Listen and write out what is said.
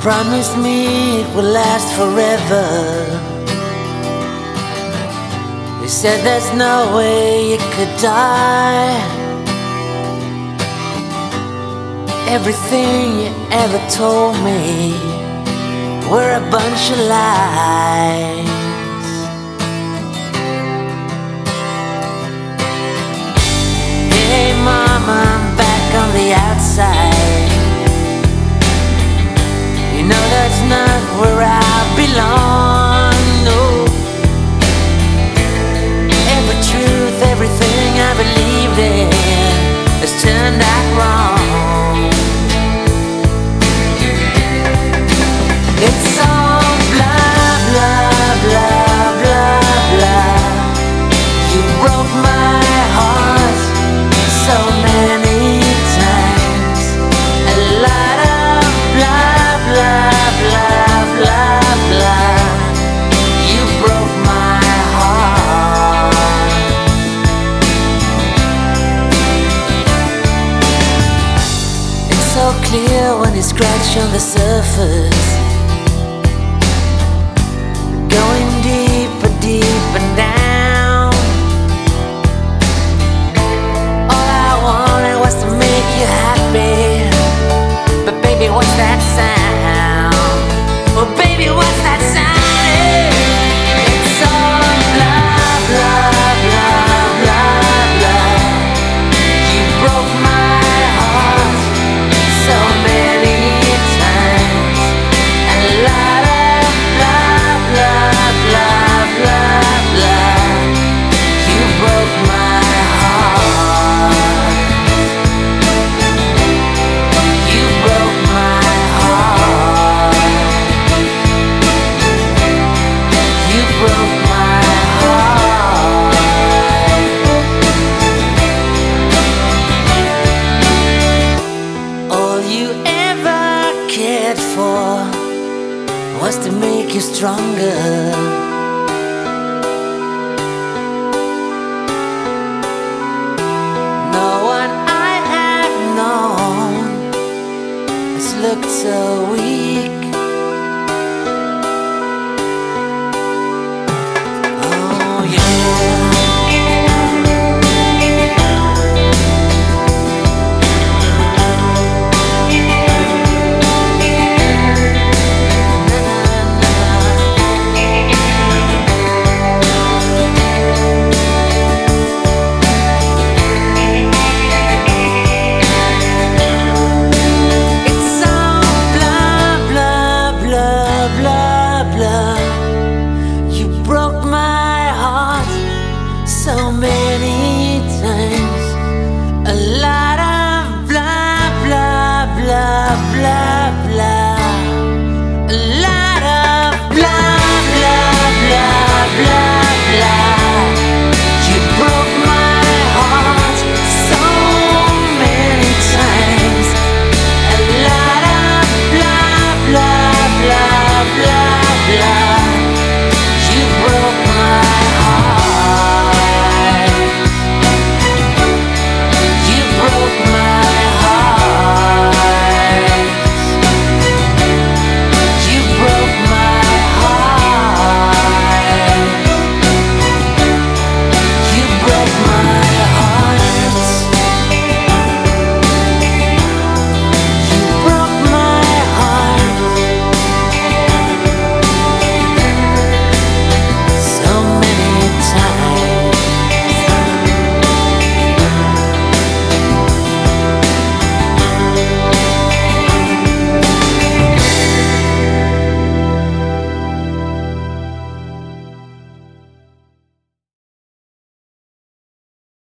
promised me it would last forever. You said there's no way you could die. Everything you ever told me were a bunch of lies. Hey mama, I'm back on the outside. You know that's not where I belong, no. Every truth, everything I believed in has turned out wrong. It's all blah, blah, blah, blah, blah. You broke my heart so many times. A lot of blah, blah, blah, blah, blah. You broke my heart. It's so clear when you scratch on the surface, going deeper, deeper down. All I wanted was to make you happy, but baby, what's that sound? Oh baby, what's that sound? It's all blah, blah, blah, blah, blah. You broke my heart so many times. A lot of blah, blah, blah, blah, blah. You broke my heart. You broke my heart. You broke my heart. All you ever cared for was to make you stronger. No one I have known has looked so weak. Oh yeah. It's all blah, blah, blah, blah, blah.